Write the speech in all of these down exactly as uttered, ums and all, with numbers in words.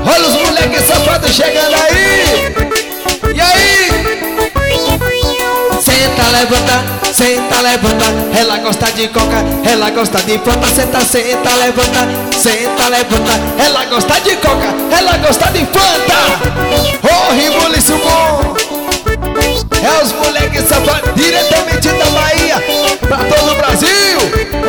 Olha os moleques safados chegando aí. E aí? Senta, levanta, senta, levanta. Ela gosta de coca, ela gosta de Fanta. Senta, senta, levanta, senta, levanta. Ela gosta de coca, ela gosta de Fanta. Oh, ribuliço bom. É os moleques safados diretamente da Bahia pra todo o Brasil.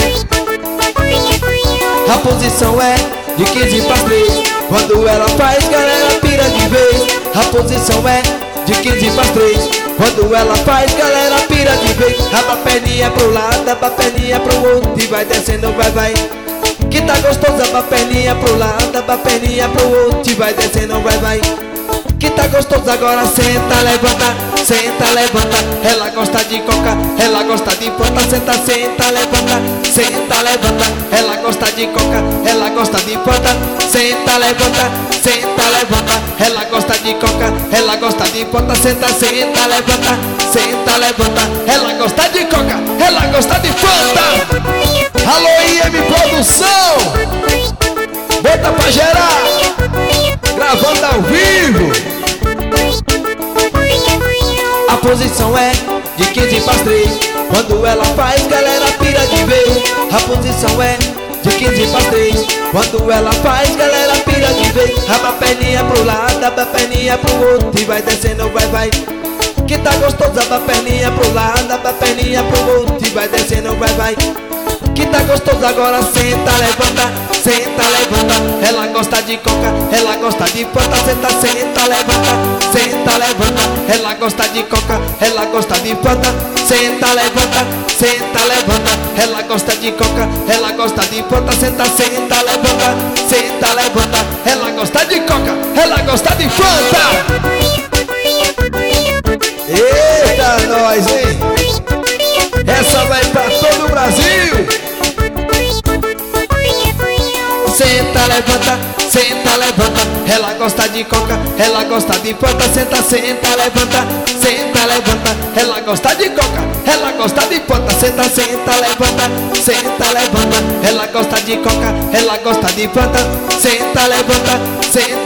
A posição é de quinze para três. Quando ela faz, galera pira de vez. A posição é de quinze para três. Quando ela faz, galera pira de vez. Aba a perninha pro lado, aba a perninha pro outro e vai descendo, vai, vai. Que tá gostoso, aba a perninha pro lado, aba a perninha pro outro e vai descendo, vai, vai. Que tá gostoso, agora senta, levanta, senta, levanta. Ela gosta de coca, ela gosta de Fanta. Senta, senta, levanta, senta, levanta. Ela gosta de coca, ela gosta de Fanta. Senta, levanta, senta, levanta. Ela gosta de coca, ela gosta de Fanta. Senta, senta, levanta, senta, levanta. Ela gosta de coca, ela gosta de Fanta. Alô, I M Produção, bota pra gerar, gravando ao vivo. A posição é de quinze para três. Quando ela faz, galera pira de vez. A posição é de quinze para três. Quando ela faz, galera pira de vez. Aba a perninha pro lado, aba a perninha pro outro e vai descendo, vai, vai. Que tá gostoso, aba a perninha pro lado, aba a perninha pro outro e vai descendo, vai, vai. Que tá gostoso, agora senta, levanta, senta, levanta. Ela gosta de coca, ela gosta de Fanta. Senta, senta, levanta, senta, levanta. Ela gosta de coca, ela gosta de Fanta. Senta, levanta, senta, levanta. Ela gosta de coca, ela gosta de Fanta. Senta, senta, levanta, senta, levanta. Ela gosta de coca, ela gosta de Fanta. Eita, nós, hein? Essa vai pra todo o Brasil. Senta, levanta, senta, levanta. Ela gosta de coca, ela gosta de Fanta. Senta, senta, levanta, senta, levanta. Ela gosta de coca, ela gosta de Fanta. Senta, senta, levanta, senta, levanta. Ela gosta de coca, ela gosta de Fanta. Senta, levanta, senta.